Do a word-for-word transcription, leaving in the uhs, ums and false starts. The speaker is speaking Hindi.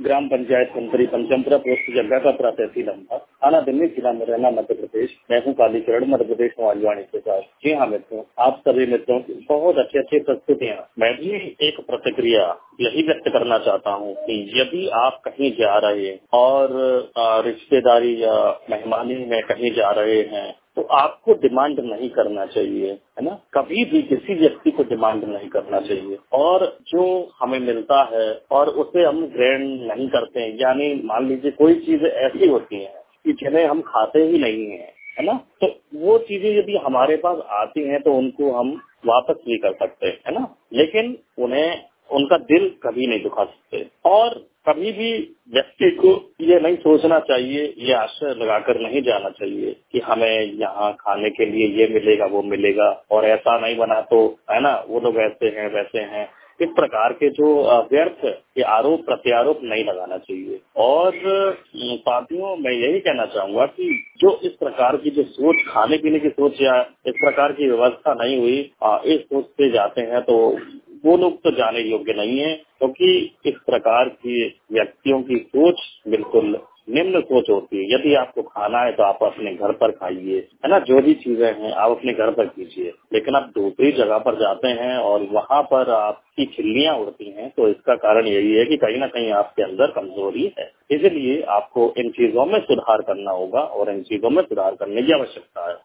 ग्राम पंचायत कंकरी पंचमपुरा पोस्ट जग्गाकापुरा तहसील अम्बा थाना दिल्ली जिला मुरैना मध्य प्रदेश। मैं हूँ कालीचरण मध्य प्रदेश मोबाइल वाणी के साथ। जी हाँ मित्रों, आप सभी मित्रों की बहुत अच्छी अच्छी प्रस्तुतियाँ। मैं भी एक प्रतिक्रिया यही व्यक्त करना चाहता हूँ कि यदि आप कहीं जा रहे हैं और रिश्तेदारी या मेहमानी में कहीं जा रहे हैं तो आपको डिमांड नहीं करना चाहिए, है ना। कभी भी किसी व्यक्ति को डिमांड नहीं करना चाहिए और जो हमें मिलता है और उसे हम ग्रहण नहीं करते हैं। यानी मान लीजिए कोई चीजें ऐसी होती हैं कि जिन्हें हम खाते ही नहीं हैं, है ना, तो वो चीजें यदि हमारे पास आती हैं तो उनको हम वापस भी कर सकते हैं, है ना, लेकिन उन्हें उनका दिल कभी नहीं दुखा सकते। और कभी भी व्यक्ति को ये नहीं सोचना चाहिए, ये आशा लगाकर नहीं जाना चाहिए कि हमें यहाँ खाने के लिए ये मिलेगा वो मिलेगा और ऐसा नहीं बना तो, है ना, वो लोग ऐसे हैं वैसे हैं। इस प्रकार के जो व्यर्थ ये आरोप प्रत्यारोप नहीं लगाना चाहिए। और साथियों, मैं यही कहना चाहूंगा कि जो इस प्रकार की जो सोच, खाने पीने की सोच या इस प्रकार की व्यवस्था नहीं हुई, इस सोच से जाते हैं तो वो लोग तो जाने योग्य नहीं है, क्योंकि इस प्रकार की व्यक्तियों की सोच बिल्कुल निम्न सोच होती है। यदि आपको खाना है तो आप अपने घर पर खाइए, है ना, जो भी चीजें हैं आप अपने घर पर कीजिए। लेकिन आप दूसरी जगह पर जाते हैं और वहाँ पर आपकी खिल्लियां उड़ती हैं, तो इसका कारण यही है कि कहीं ना कहीं आपके अंदर कमजोरी है। इसलिए आपको इन चीजों में सुधार करना होगा और इन चीजों में सुधार करने की आवश्यकता है।